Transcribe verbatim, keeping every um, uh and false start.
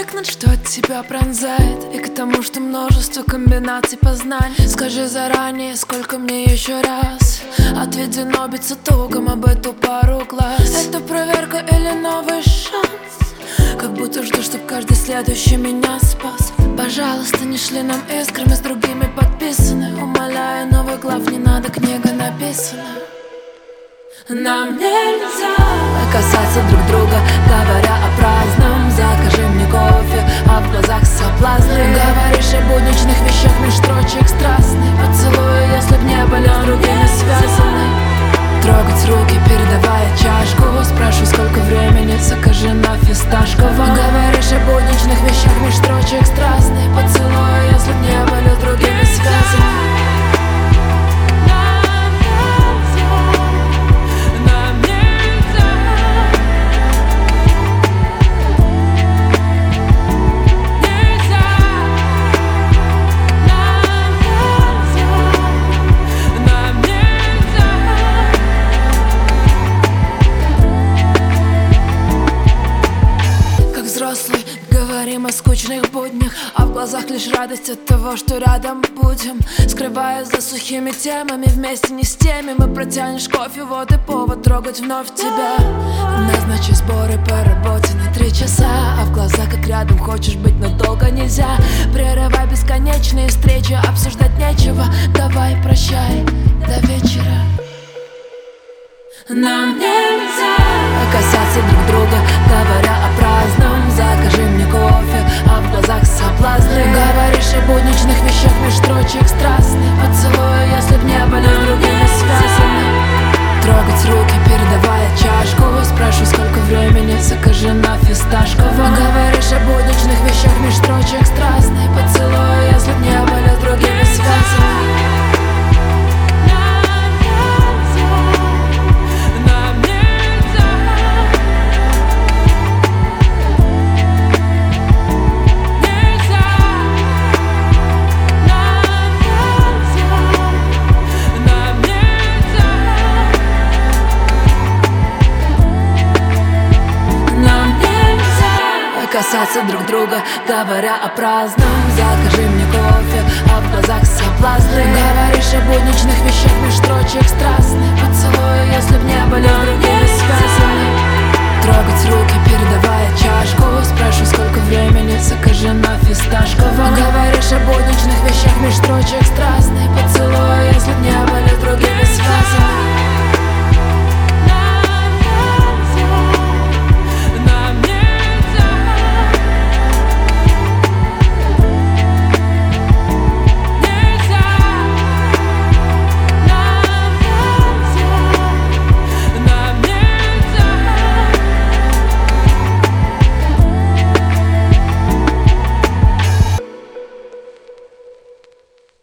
привыкнуть, что от тебя пронзает, и к тому, что множество комбинаций познаний. Скажи заранее, сколько мне еще раз отведено биться током об эту пару глаз. Это проверка или новый шанс? Как будто жду, чтоб каждый следующий меня спас. Пожалуйста, не шли нам искрами, с другими подписаны. Умоляю, новых глав не надо, книга написана. Нам нельзя касаться друг друга, говоря о праздном. Закажи мне кофе, а в глазах соблазны. Говоришь о будничных вещах, меж строчек страстный поцелуй, если б не были с другими связаны. Трогать руки, передавая чашку. Спрашиваю, сколько времени, закажи на фисташковом. Говоришь о будничных вещах, меж строчек страстный поцелуй, если б не были с другими связаны. Говорим о скучных буднях, а в глазах лишь радость от того, что рядом будем. Скрывая за сухими темами, вместе не с теми. Мы протянешь кофе, вот и повод трогать вновь тебя. Назначи сборы по работе на три часа, а в глаза как рядом хочешь быть, но долго нельзя. Прерывай бесконечные встречи, обсуждать нечего. Давай прощай, до вечера. Нам нельзя касаться друг друга, говоря о праздном. Закажи мне кофе, а в глазах соблазны. Говоришь о будничных вещах, меж строчек страстный поцелуй, если б не были с другими связаны. Трогать руки, передавая чашку. Спрашиваю, сколько времени, закажи на фисташковом. Говоришь о будничных вещах, меж строчек страстный поцелуй, если б не были с другими связаны. Касаться друг друга, говоря о праздном. Закажи мне кофе, а в глазах соблазны. Говоришь о будничных вещах, меж строчек страстный поцелуй, если б не были с другими связаны. Трогать руки, передавая чашку. Спрашиваю, сколько времени,